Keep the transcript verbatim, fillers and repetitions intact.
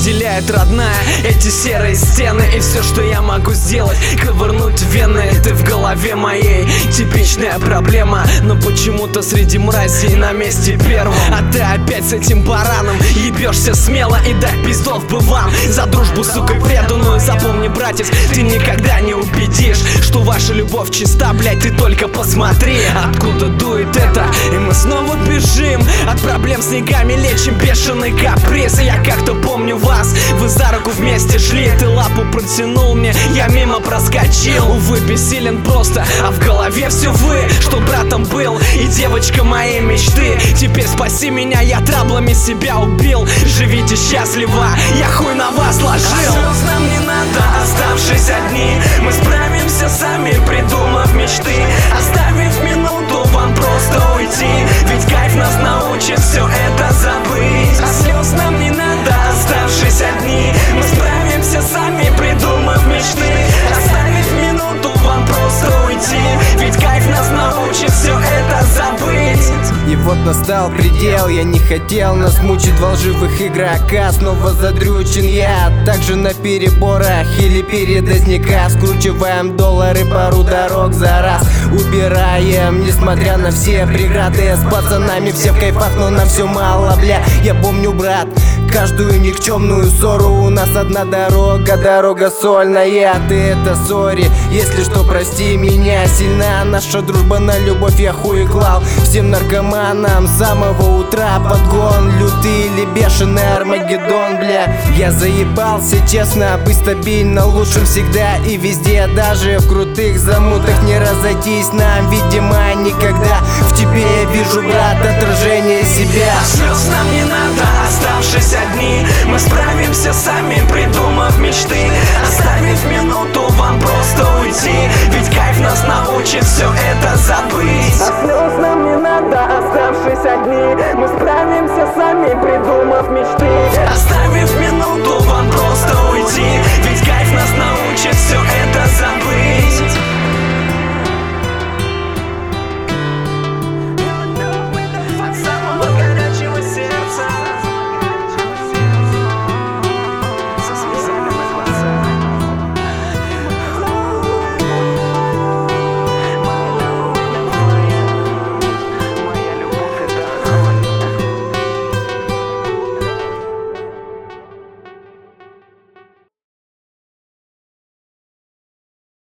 разделяет, родная, эти серые стены. И все, что я могу сделать, ковырнуть вены. Ты в голове моей типичная проблема, но почему-то среди мразей на месте первом. А ты опять с этим бараном ебешься смело. И дай пиздов бы вам за дружбу, сука, преданную. Запомни, братец, ты никогда не убедишь, что ваша любовь чиста, блять, ты только посмотри, откуда дует это. И мы снова бежим от проблем, снегами лечим бешеный каприз. И я как-то помню вас, вы за руку вместе шли. Ты лапу протянул мне, я мимо проскочил. Увы, бессилен просто, а в голове все вы, что братом был и девочка моей мечты. Теперь спаси меня, я траблами себя убил. Живите счастливо, я хуй на вас ложил. А слез нам не надо, оставшись одни, мы справимся сами, придумав мечты. Оставив минуту вам просто уйти, ведь кайф нас научит все это забыть. А слез нам не надо, оставшись одни, мы справимся сами, придумав мечты. Оставив минуту вам просто уйти, ведь кайф нас научит все это забыть. И вот настал предел, я не хотел нас мучить во лживых играх. Снова задрючен я, также на переборах или передозника. Скручиваем доллары, пару дорог за раз убираем, несмотря на все преграды. С пацанами все в кайфах, но нам все мало, бля. Я помню, брат, каждую никчемную ссору. У нас одна дорога, дорога сольная. Ты это сори, если что, прости меня. Сильна наша дружба, на любовь я хуй клал. Всем наркоманам с самого утра подгон. Лютый или бешеный Армагеддон, бля. Я заебался, честно, быть стабильно лучшим всегда и везде. Даже в крутых замутах не разойтись нам, видимо, никогда. В тебе я вижу, брат, отражение себя. А слез нам не надо, оставшись одни, мы справимся сами, придумав мечты. Оставив минуту вам просто уйти, ведь кайф нас научит все это забыть. А слез нам не надо, оставшись одни, мы справимся сами, придумав мечты.